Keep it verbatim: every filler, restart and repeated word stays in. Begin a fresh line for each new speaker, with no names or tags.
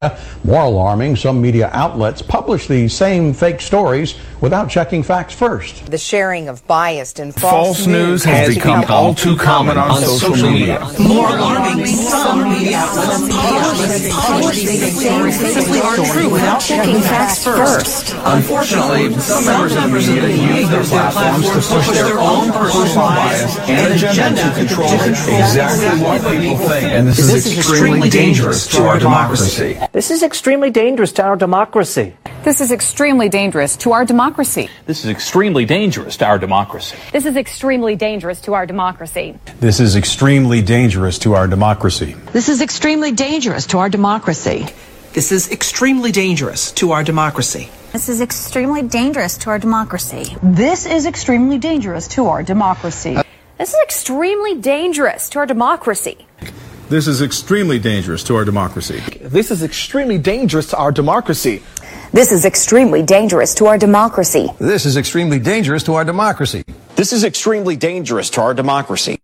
More alarming, some media outlets publish these same fake stories without checking facts first.
The sharing of biased and false,
false news has, has become, become all too common on, on social, social media.
media. More alarming, some media outlets publish these stories simply aren't true without checking facts first.
Unfortunately, some members of the media use their platforms to push their own personal bias and agenda to control exactly what people think. And this, this is extremely dangerous to our democracy.
This is extremely dangerous to our democracy.
This is extremely dangerous to our democracy.
This is extremely dangerous to our democracy.
This is extremely dangerous to our democracy.
This is extremely dangerous to our democracy.
This is extremely dangerous to our democracy.
This is extremely dangerous to our democracy.
This is extremely dangerous to our democracy.
This is extremely dangerous to our democracy.
This is extremely dangerous to our democracy.
This is extremely dangerous to our democracy.
This is extremely dangerous to our democracy.
This is extremely dangerous to our democracy.
This is extremely dangerous to our democracy.
This is extremely dangerous to our democracy.